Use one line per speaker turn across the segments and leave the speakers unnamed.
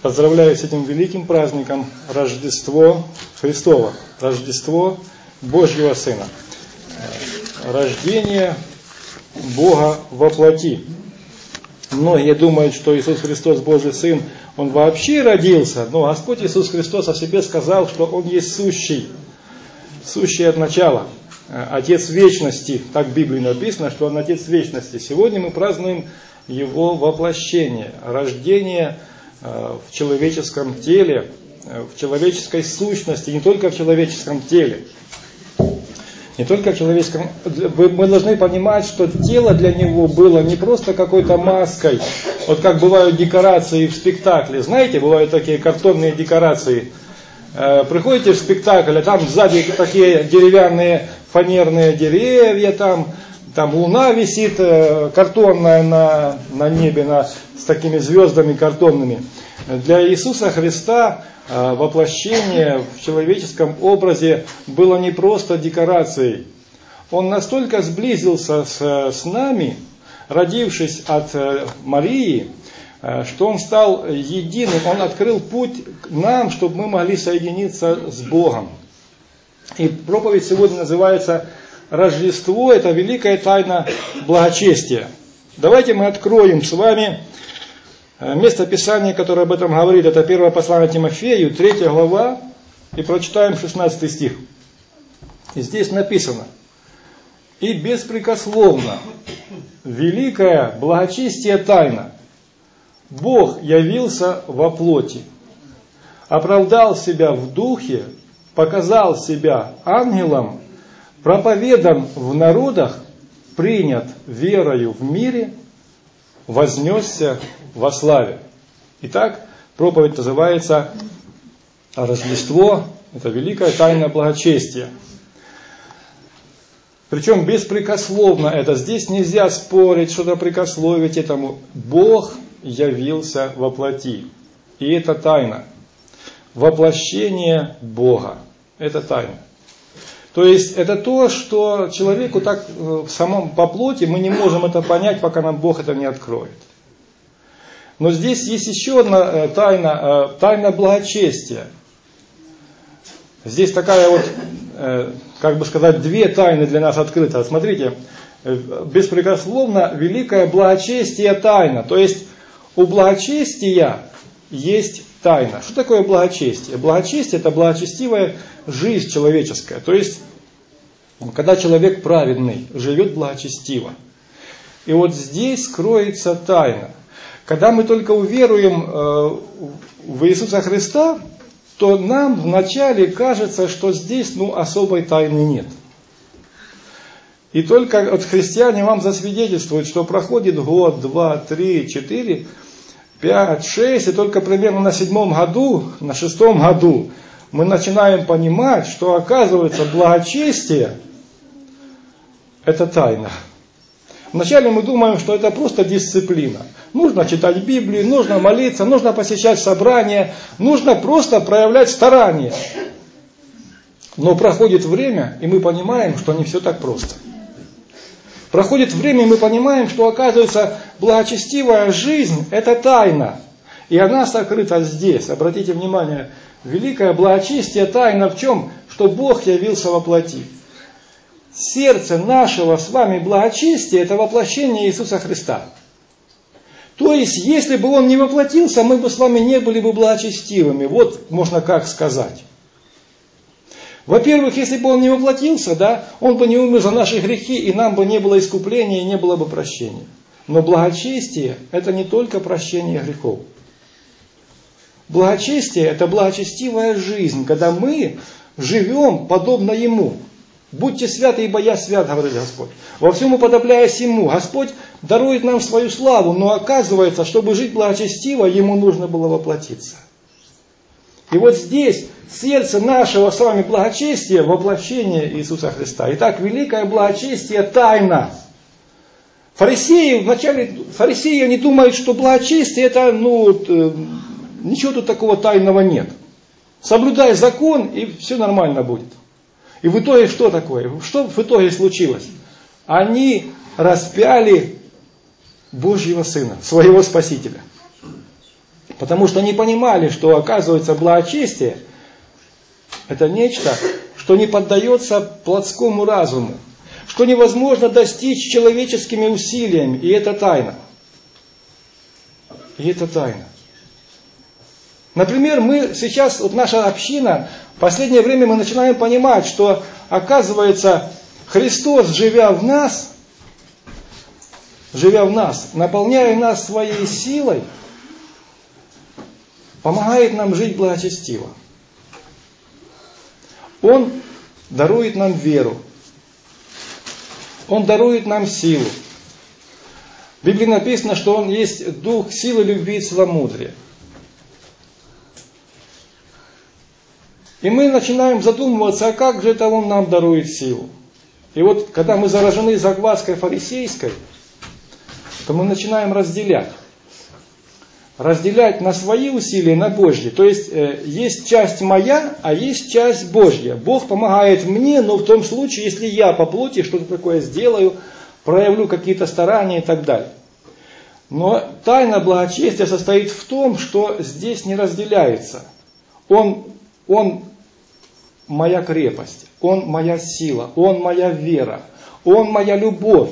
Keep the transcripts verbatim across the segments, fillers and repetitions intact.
Поздравляю с этим великим праздником Рождество Христово, Рождество Божьего Сына, рождение Бога во плоти. Многие думают, что Иисус Христос Божий Сын, Он вообще родился, но Господь Иисус Христос о себе сказал, что Он есть сущий, сущий от начала, Отец вечности, так в Библии написано, что Он Отец вечности. Сегодня мы празднуем Его воплощение, рождение в человеческом теле, в человеческой сущности, не только в человеческом теле. Не только в человеческом. Мы должны понимать, что тело для него было не просто какой-то маской. Вот как бывают декорации в спектакле. Знаете, бывают такие картонные декорации. Приходите в спектакль, а там сзади такие деревянные фанерные деревья, там, там луна висит картонная на, на небе на, с такими звездами картонными. Для Иисуса Христа воплощение в человеческом образе было не просто декорацией. Он настолько сблизился с, с нами, родившись от Марии, что Он стал единым. Он открыл путь к нам, чтобы мы могли соединиться с Богом. И проповедь сегодня называется «Рождество – это великая тайна благочестия». Давайте мы откроем с вами место Писания, которое об этом говорит. Это первое послание Тимофею, третья глава, и прочитаем шестнадцатый стих. И здесь написано: «И беспрекословно великая благочестие тайна. Бог явился во плоти, оправдал себя в духе, показал себя ангелом, проповедан в народах, принят верою в мире, вознесся во славе». Итак, проповедь называется «Рождество – это великая тайна благочестия». Причем беспрекословно это. Здесь нельзя спорить, что-то прикословить этому. Бог явился во плоти. И это тайна. Воплощение Бога. Это тайна. То есть это то, что человеку так в самом по плоти мы не можем это понять, пока нам Бог это не откроет. Но здесь есть еще одна тайна, тайна благочестия. Здесь такая вот, как бы сказать, две тайны для нас открыты. Смотрите, беспрекословно великое благочестие тайна. То есть у благочестия есть тайна. Что такое благочестие? Благочестие – это благочестивая жизнь человеческая. То есть, когда человек праведный, живет благочестиво. И вот здесь кроется тайна. Когда мы только уверуем в Иисуса Христа, то нам вначале кажется, что здесь ну, особой тайны нет. И только вот христиане вам засвидетельствуют, что проходит год, два, три, четыре, пять, шесть, и только примерно на седьмом году, на шестом году мы начинаем понимать, что оказывается благочестие – это тайна. Вначале мы думаем, что это просто дисциплина. Нужно читать Библию, нужно молиться, нужно посещать собрания, нужно просто проявлять старание. Но проходит время, и мы понимаем, что не все так просто. Проходит время, и мы понимаем, что оказывается благочестивая жизнь – это тайна. И она сокрыта здесь. Обратите внимание, великое благочестие тайна в чем? Что Бог явился во плоти. Сердце нашего с вами благочестия – это воплощение Иисуса Христа. То есть, если бы Он не воплотился, мы бы с вами не были бы благочестивыми. Вот можно как сказать. Во-первых, если бы Он не воплотился, да, Он бы не умер за наши грехи, и нам бы не было искупления, и не было бы прощения. Но благочестие – это не только прощение грехов. Благочестие – это благочестивая жизнь, когда мы живем подобно Ему. Будьте святы, ибо я свят, говорит Господь. Во всем уподобляясь Ему. Господь дарует нам свою славу, но оказывается, чтобы жить благочестиво, Ему нужно было воплотиться. И вот здесь сердце нашего с вами благочестия – воплощение Иисуса Христа. Итак, великое благочестие – тайна. Фарисеи, вначале, фарисеи они думают, что благочестие – это, ну, ничего тут такого тайного нет. Соблюдай закон, и все нормально будет. И в итоге что такое? Что в итоге случилось? Они распяли Божьего Сына, своего Спасителя. Потому что они понимали, что, оказывается, благочестие – это нечто, что не поддается плотскому разуму, что невозможно достичь человеческими усилиями, и это тайна. И это тайна. Например, мы сейчас, вот наша община, в последнее время мы начинаем понимать, что, оказывается, Христос, живя в нас, живя в нас, наполняя нас своей силой, помогает нам жить благочестиво. Он дарует нам веру. Он дарует нам силу. В Библии написано, что Он есть дух силы, любви и целомудрия. И мы начинаем задумываться, а как же это Он нам дарует силу? И вот, когда мы заражены закваской фарисейской, то мы начинаем разделять. Разделять на свои усилия, на Божьи. То есть, э, есть часть моя, а есть часть Божья. Бог помогает мне, но в том случае, если я по плоти что-то такое сделаю, проявлю какие-то старания и так далее. Но тайна благочестия состоит в том, что здесь не разделяется. Он, он моя крепость, Он моя сила, Он моя вера, Он моя любовь.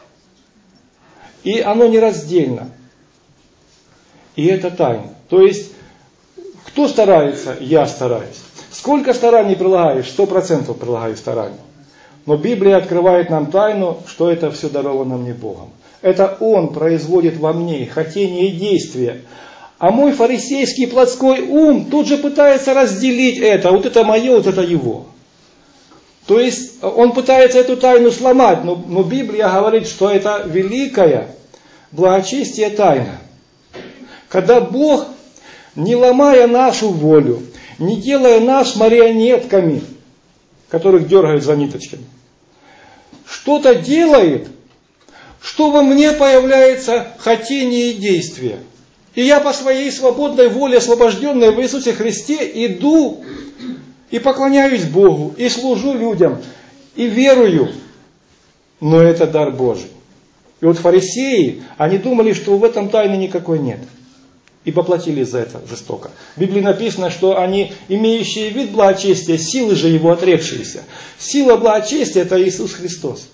И оно нераздельно. И это тайна. То есть, кто старается? Я стараюсь. Сколько стараний прилагаешь? Сто процентов прилагаю стараний. Но Библия открывает нам тайну, что это все даровано мне Богом. Это Он производит во мне хотение и действия. А мой фарисейский плотской ум тут же пытается разделить это. Вот это мое, вот это его. То есть он пытается эту тайну сломать. Но, но Библия говорит, что это великая благочестие тайна. Когда Бог, не ломая нашу волю, не делая нас марионетками, которых дергают за ниточками, что-то делает, что во мне появляется хотение и действие. И я по своей свободной воле, освобожденной в Иисусе Христе, иду и поклоняюсь Богу, и служу людям, и верую. Но это дар Божий. И вот фарисеи, они думали, что в этом тайны никакой нет. И поплатились за это жестоко. В Библии написано, что они, имеющие вид благочестия, силы же его отрекшиеся. Сила благочестия – это Иисус Христос.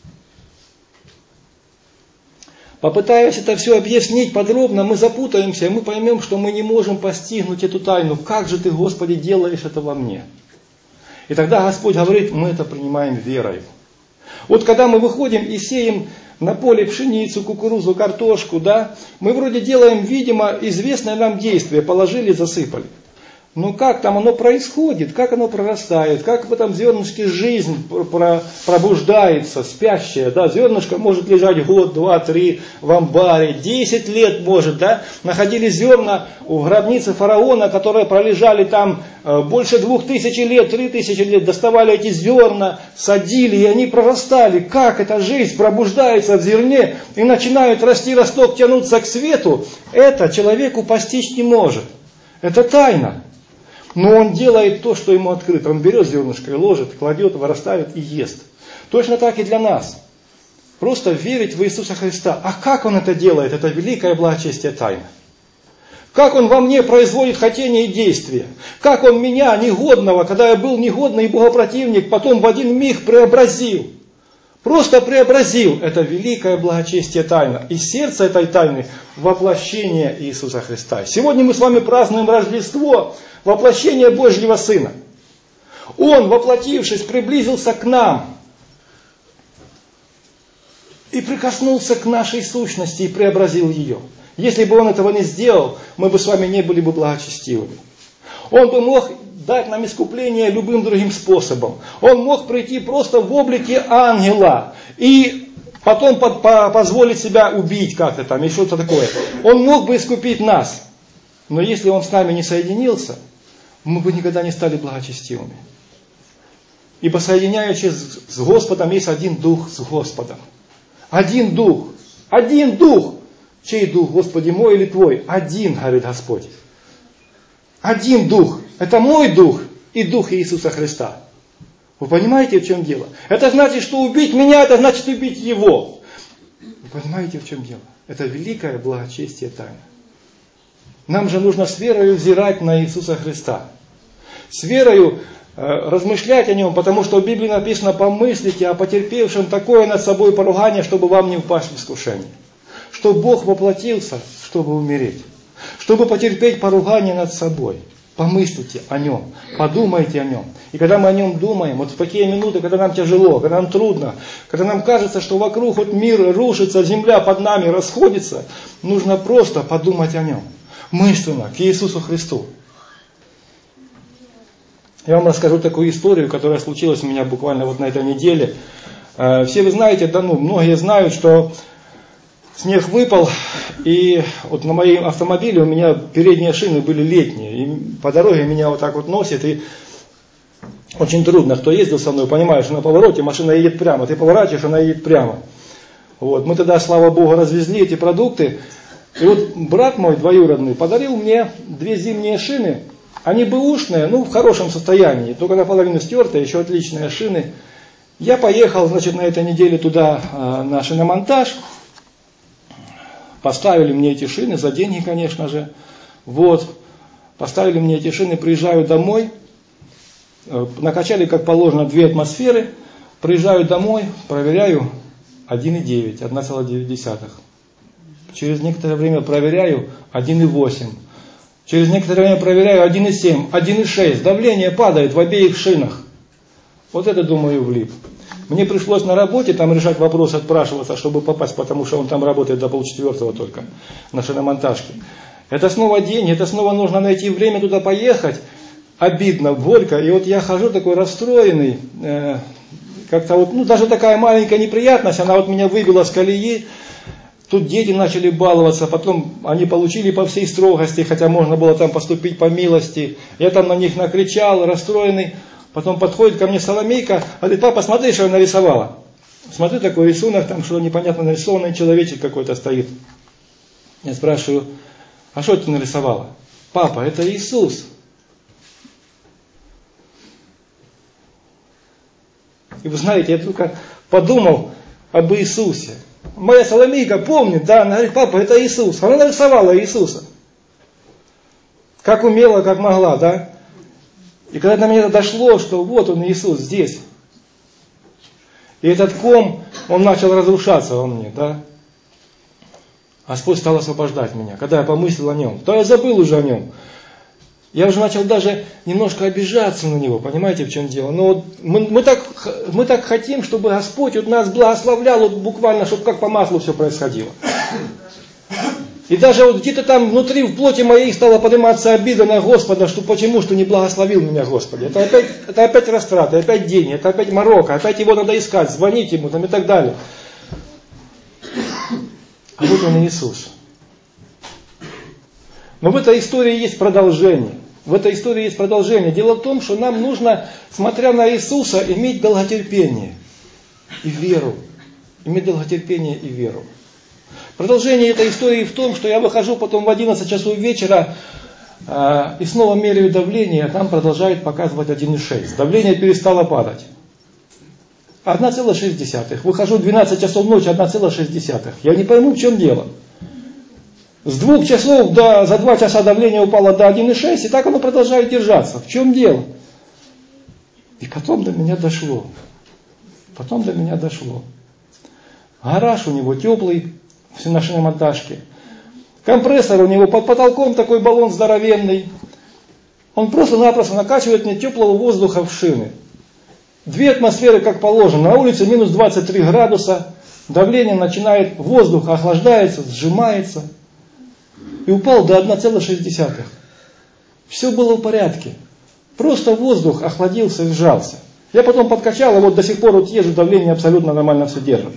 Попытаясь это все объяснить подробно, мы запутаемся, и мы поймем, что мы не можем постигнуть эту тайну. Как же ты, Господи, делаешь это во мне? И тогда Господь говорит, мы это принимаем верой. Вот когда мы выходим и сеем на поле пшеницу, кукурузу, картошку, да, мы вроде делаем, видимо, известное нам действие, положили, засыпали. Но как там оно происходит, как оно прорастает, как в этом зернышке жизнь пробуждается, спящая, да, зернышко может лежать год, два, три в амбаре, десять лет может, да, находили зерна в гробнице фараона, которые пролежали там больше двух тысяч лет, три тысячи лет, доставали эти зерна, садили, и они прорастали. Как эта жизнь пробуждается в зерне и начинают расти, росток, тянуться к свету, это человеку постичь не может. Это тайна. Но он делает то, что ему открыто. Он берет зернышко и ложит, кладет, вырастает и ест. Точно так и для нас. Просто верить в Иисуса Христа. А как Он это делает? Это великое благочестие тайна. Как Он во мне производит хотение и действие. Как Он меня, негодного, когда я был негодный и богопротивник, потом в один миг преобразил. Просто преобразил. Это великое благочестие тайна. И сердце этой тайны – воплощение Иисуса Христа. Сегодня мы с вами празднуем Рождество, воплощение Божьего Сына. Он, воплотившись, приблизился к нам и прикоснулся к нашей сущности и преобразил ее. Если бы Он этого не сделал, мы бы с вами не были бы благочестивыми. Он бы мог дать нам искупление любым другим способом. Он мог прийти просто в облике ангела и потом под, по, позволить себя убить как-то там и что-то такое. Он мог бы искупить нас. Но если Он с нами не соединился, мы бы никогда не стали благочестивыми. Ибо соединяющий с Господом есть один дух с Господом. Один дух. Один дух. Чей дух, Господи, мой или твой? Один, говорит Господь. Один дух. Это мой дух и дух Иисуса Христа. Вы понимаете, в чем дело? Это значит, что убить меня, это значит убить Его. Вы понимаете, в чем дело? Это великое благочестие тайна. Нам же нужно с верою взирать на Иисуса Христа. С верою э, размышлять о Нем, потому что в Библии написано: помыслите о потерпевшем такое над собой поругание, чтобы вам не упасть в искушение. Что Бог воплотился, чтобы умереть. Чтобы потерпеть поругание над собой. Помыслите о Нем, подумайте о Нем. И когда мы о Нем думаем, вот в такие минуты, когда нам тяжело, когда нам трудно, когда нам кажется, что вокруг вот мир рушится, земля под нами расходится, нужно просто подумать о Нем. Мысленно, к Иисусу Христу. Я вам расскажу такую историю, которая случилась у меня буквально вот на этой неделе. Все вы знаете, да ну, многие знают, что снег выпал, и вот на моем автомобиле у меня передние шины были летние, и по дороге меня вот так вот носит, и очень трудно, кто ездил со мной, понимаешь, на повороте машина едет прямо, ты поворачиваешь, она едет прямо. Вот. Мы тогда, слава Богу, развезли эти продукты, и вот брат мой двоюродный подарил мне две зимние шины, они бэушные, ну в хорошем состоянии, только наполовину стертые, еще отличные шины. Я поехал, значит, на этой неделе туда на шиномонтаж. Поставили мне эти шины, за деньги, конечно же. Вот. Поставили мне эти шины, приезжаю домой. Накачали, как положено, две атмосферы. Приезжаю домой, проверяю один и девять, одна целая девять десятых. Через некоторое время проверяю один и восемь. Через некоторое время проверяю один и семь, один и шесть. Давление падает в обеих шинах. Вот это, думаю, влип. Мне пришлось на работе там решать вопрос, отпрашиваться, чтобы попасть, потому что он там работает до полчетвертого только, на шиномонтажке. Это снова день, это снова нужно найти время туда поехать. Обидно, горько. И вот я хожу такой расстроенный, э, как-то вот, ну даже такая маленькая неприятность, она вот меня выбила с колеи. Тут дети начали баловаться, потом они получили по всей строгости, хотя можно было там поступить по милости. Я там на них накричал, расстроенный. Потом подходит ко мне Соломейка, говорит: папа, смотри, что я нарисовала. Смотрю, такой рисунок, там что непонятно нарисованный, человечек какой-то стоит. Я спрашиваю: а что ты нарисовала? Папа, это Иисус. И вы знаете, я только подумал об Иисусе. Моя Соломейка помнит, да, она говорит: папа, это Иисус. Она нарисовала Иисуса. Как умела, как могла, да. И когда до меня дошло, что вот он, Иисус, здесь. И этот ком, он начал разрушаться во мне, да. Господь стал освобождать меня. Когда я помыслил о Нем, то я забыл уже о Нем. Я уже начал даже немножко обижаться на Него, понимаете, в чем дело. Но вот мы, мы, так, мы так хотим, чтобы Господь вот нас благословлял, вот буквально, чтобы как по маслу все происходило. И даже вот где-то там внутри, в плоти моей стала подниматься обида на Господа, что почему, что не благословил меня Господи. Это опять, это опять растраты, опять деньги, это опять морока, опять его надо искать, звонить ему там и так далее. А вот он Иисус. Но в этой истории есть продолжение. В этой истории есть продолжение. Дело в том, что нам нужно, смотря на Иисуса, иметь долготерпение и веру. Иметь долготерпение и веру. Продолжение этой истории в том, что я выхожу потом в одиннадцать часов вечера э, и снова меряю давление, а там продолжает показывать один и шесть. Давление перестало падать. одна целая шесть десятых. Выхожу в двенадцать часов ночи, одна целая шесть десятых. Я не пойму, в чем дело. С двух часов до, за два часа давление упало до один и шесть, и так оно продолжает держаться. В чем дело? И потом до меня дошло. Потом до меня дошло. Гараж у него теплый, на шиномонтажке. Компрессор у него под потолком, такой баллон здоровенный. Он просто-напросто накачивает мне теплого воздуха в шины. Две атмосферы, как положено. На улице минус двадцать три градуса. Давление начинает, воздух охлаждается, сжимается. И упал до одна целая шесть десятых. Все было в порядке. Просто воздух охладился и сжался. Я потом подкачал, и вот до сих пор вот езжу, давление абсолютно нормально все держит.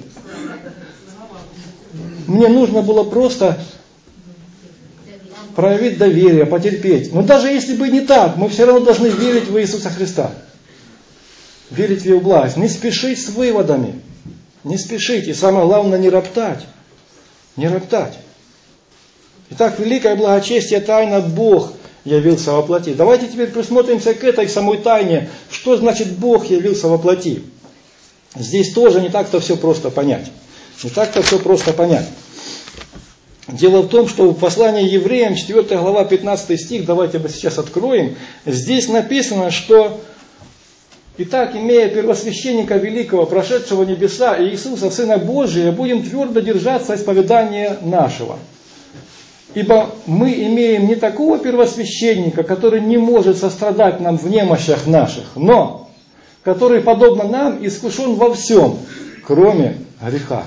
Мне нужно было просто проявить доверие, потерпеть. Но даже если бы не так, мы все равно должны верить в Иисуса Христа. Верить в Его благость. Не спешить с выводами. Не спешить. И самое главное, не роптать. Не роптать. Итак, великое благочестие, тайна Бог явился во плоти. Давайте теперь присмотримся к этой самой тайне. Что значит Бог явился во плоти? Здесь тоже не так-то все просто понять. Не так-то все просто понять. Дело в том, что в послании Евреям, четвёртая глава, пятнадцатый стих, давайте мы сейчас откроем, здесь написано, что «Итак, имея первосвященника великого, прошедшего небеса, Иисуса, Сына Божия, будем твердо держаться исповедания нашего. Ибо мы имеем не такого первосвященника, который не может сострадать нам в немощах наших, но который, подобно нам, искушен во всем, кроме греха».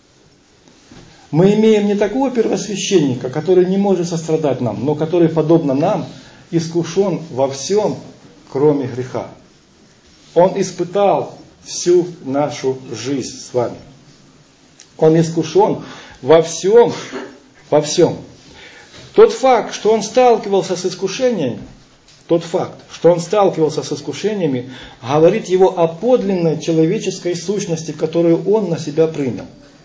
Мы имеем не такого первосвященника, который не может сострадать нам, но который, подобно нам, искушен во всем, кроме греха. Он испытал всю нашу жизнь с вами. Он искушен во всем, во всем. Тот факт, что он сталкивался с искушениями, тот факт, что он сталкивался с искушениями, говорит его о подлинной человеческой сущности, которую он на себя принял.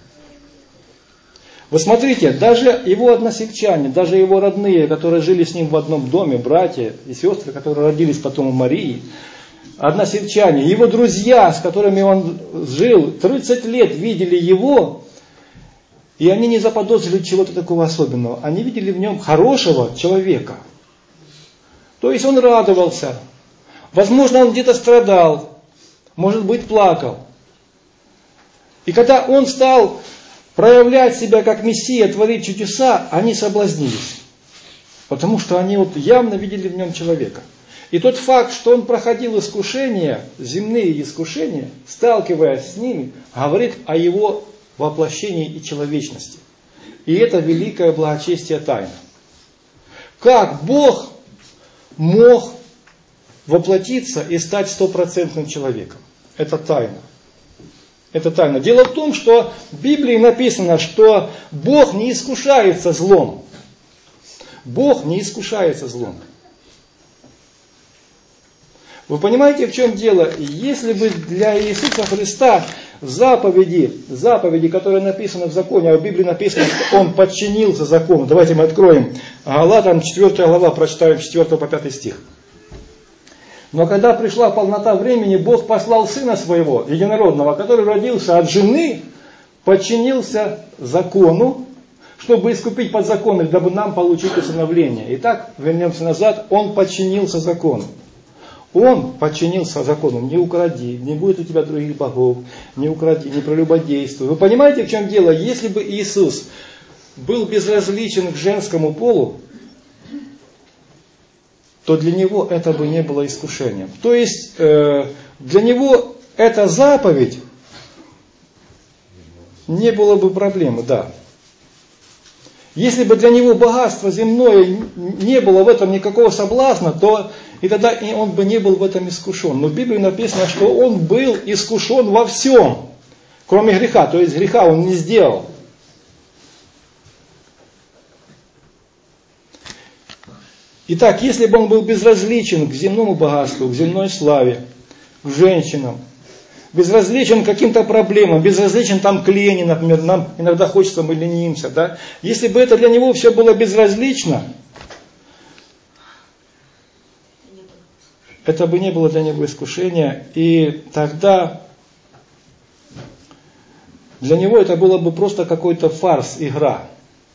Вы смотрите, даже его односельчане, даже его родные, которые жили с ним в одном доме, братья и сестры, которые родились потом у Марии, односельчане, его друзья, с которыми он жил, тридцать лет видели его, и они не заподозрили чего-то такого особенного. Они видели в нем хорошего человека. То есть он радовался. Возможно, он где-то страдал, может быть, плакал. И когда он стал проявлять себя как Мессия, творить чудеса, они соблазнились. Потому что они вот явно видели в нем человека. И тот факт, что он проходил искушения, земные искушения, сталкиваясь с ними, говорит о его воплощении и человечности. И это великое благочестие тайна. Как Бог мог воплотиться и стать стопроцентным человеком? Это тайна. Это тайна. Дело в том, что в Библии написано, что Бог не искушается злом. Бог не искушается злом. Вы понимаете, в чем дело? Если бы для Иисуса Христа заповеди, заповеди, которые написаны в законе, а в Библии написано, что Он подчинился закону. Давайте мы откроем Галатам четвёртая глава, прочитаем с четвёртого по пятый стих. Но когда пришла полнота времени, Бог послал Сына Своего, Единородного, который родился от жены, подчинился закону, чтобы искупить подзаконных, дабы нам получить усыновление. Итак, вернемся назад, Он подчинился закону. Он подчинился закону. Не укради, не будет у тебя других богов, не укради, не прелюбодействуй. Вы понимаете, в чем дело? Если бы Иисус был безразличен к женскому полу, то для него это бы не было искушением. То есть, э, для него эта заповедь не было бы проблемы, да. Если бы для него богатство земное не было в этом никакого соблазна, то и тогда он бы не был в этом искушен. Но в Библии написано, что он был искушен во всем, кроме греха. То есть греха он не сделал. Итак, если бы он был безразличен к земному богатству, к земной славе, к женщинам, безразличен к каким-то проблемам, безразличен там к лени, например, нам иногда хочется, мы ленимся, да? Если бы это для него все было безразлично, это бы не было для него искушения, и тогда для него это было бы просто какой-то фарс, игра.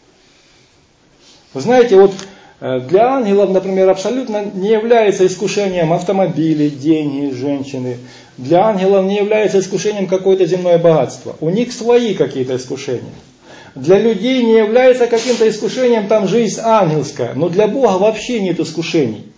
Вы знаете, вот для ангелов, например, абсолютно не является искушением автомобили, деньги, женщины. Для ангелов не является искушением какое-то земное богатство. У них свои какие-то искушения. Для людей не является каким-то искушением там жизнь ангельская. Но для Бога вообще нет искушений.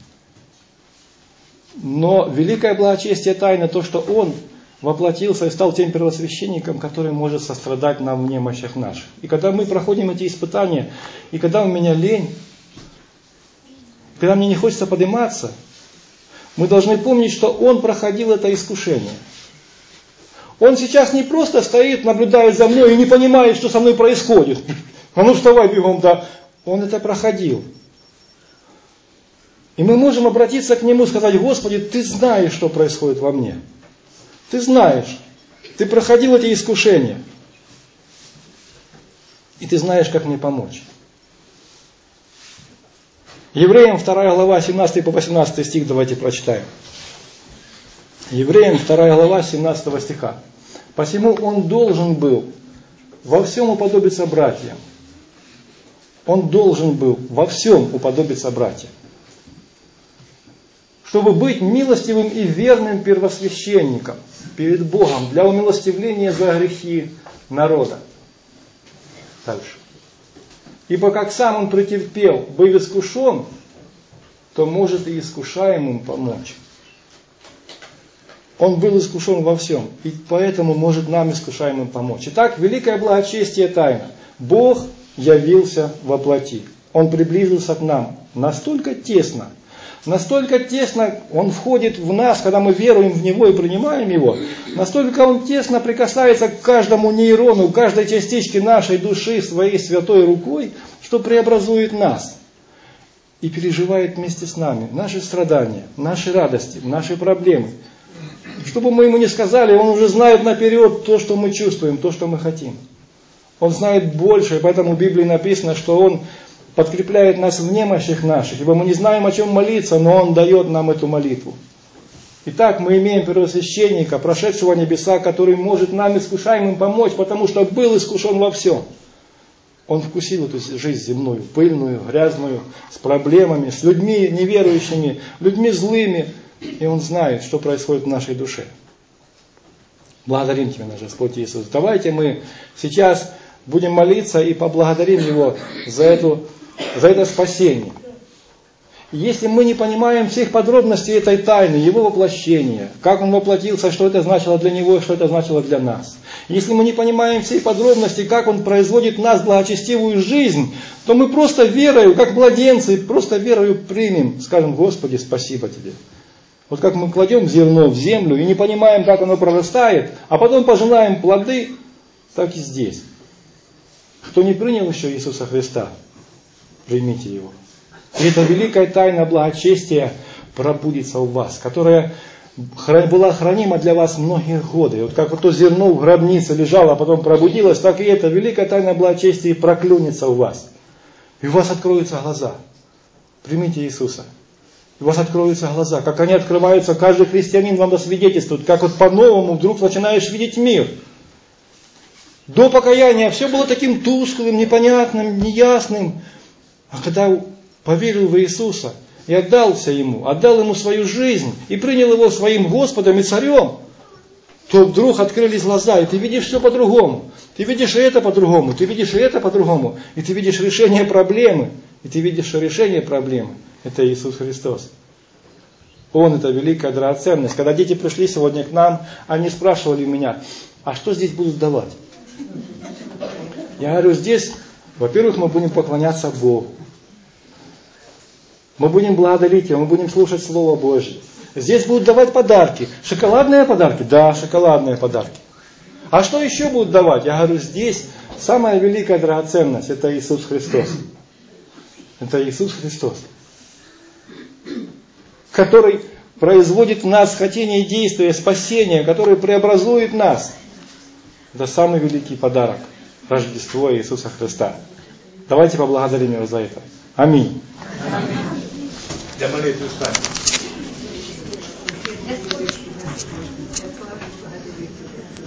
Но великое благочестие тайны то, что Он воплотился и стал тем первосвященником, который может сострадать нам в немощах наших. И когда мы проходим эти испытания, и когда у меня лень, когда мне не хочется подниматься, мы должны помнить, что Он проходил это искушение. Он сейчас не просто стоит, наблюдает за мной и не понимает, что со мной происходит. А ну вставай бегом, да. Он это проходил. И мы можем обратиться к Нему и сказать: Господи, Ты знаешь, что происходит во мне. Ты знаешь. Ты проходил эти искушения. И Ты знаешь, как мне помочь. Евреям вторая глава, семнадцатый по восемнадцатый стих, давайте прочитаем. Евреям вторая глава, семнадцатого стиха. «Посему он должен был во всем уподобиться братьям, Он должен был во всем уподобиться братьям, чтобы быть милостивым и верным первосвященником перед Богом для умилостивления за грехи народа. Дальше. Ибо как сам он претерпел, быв искушен, то может и искушаемым помочь. Он был искушен во всем, и поэтому может нам искушаемым помочь. Итак, великое благочестие тайна. Бог явился во плоти. Он приблизился к нам настолько тесно, настолько тесно Он входит в нас, когда мы веруем в Него и принимаем Его, настолько Он тесно прикасается к каждому нейрону, к каждой частичке нашей души своей святой рукой, что преобразует нас и переживает вместе с нами наши страдания, наши радости, наши проблемы. Чтобы мы Ему не сказали, Он уже знает наперед то, что мы чувствуем, то, что мы хотим. Он знает больше, и поэтому в Библии написано, что Он подкрепляет нас в немощах наших, ибо мы не знаем, о чем молиться, но Он дает нам эту молитву. Итак, мы имеем первосвященника, прошедшего небеса, который может нам, искушаемым, помочь, потому что был искушен во всем. Он вкусил эту жизнь земную, пыльную, грязную, с проблемами, с людьми неверующими, людьми злыми, и Он знает, что происходит в нашей душе. Благодарим Тебя, наш Господь Иисус. Давайте мы сейчас будем молиться и поблагодарим Его за, эту, за это спасение. Если мы не понимаем всех подробностей этой тайны, Его воплощения, как Он воплотился, что это значило для Него и что это значило для нас. Если мы не понимаем всей подробности, как Он производит в нас благочестивую жизнь, то мы просто верою, как младенцы, просто верою примем, скажем: Господи, спасибо Тебе. Вот как мы кладем зерно в землю и не понимаем, как оно прорастает, а потом пожинаем плоды, так и здесь. Кто не принял еще Иисуса Христа, примите Его. И эта великая тайна благочестия пробудится у вас, которая была хранима для вас многие годы. И вот как вот то зерно в гробнице лежало, а потом пробудилось, так и эта великая тайна благочестия проклюнется у вас. И у вас откроются глаза. Примите Иисуса. У вас откроются глаза. Как они открываются, каждый христианин вам засвидетельствует. Как вот по-новому вдруг начинаешь видеть мир. До покаяния все было таким тусклым, непонятным, неясным. А когда поверил в Иисуса и отдался Ему, отдал Ему свою жизнь и принял Его своим Господом и Царем, то вдруг открылись глаза, и ты видишь все по-другому. Ты видишь и это по-другому, ты видишь и это по-другому. И ты видишь решение проблемы. И ты видишь, что решение проблемы — это Иисус Христос. Он — это великая драгоценность. Когда дети пришли сегодня к нам, они спрашивали меня: а что здесь будут давать? Я говорю: здесь, во-первых, мы будем поклоняться Богу. Мы будем благодарить Его, мы будем слушать Слово Божье. Здесь будут давать подарки. Шоколадные подарки? Да, шоколадные подарки. А что еще будут давать? Я говорю: здесь самая великая драгоценность — это Иисус Христос. Это Иисус Христос, который производит в нас хотение и действие, спасение, который преобразует нас. Это самый великий подарок — Рождество Иисуса Христа. Давайте поблагодарим Его за это. Аминь. Для молитвы встанем.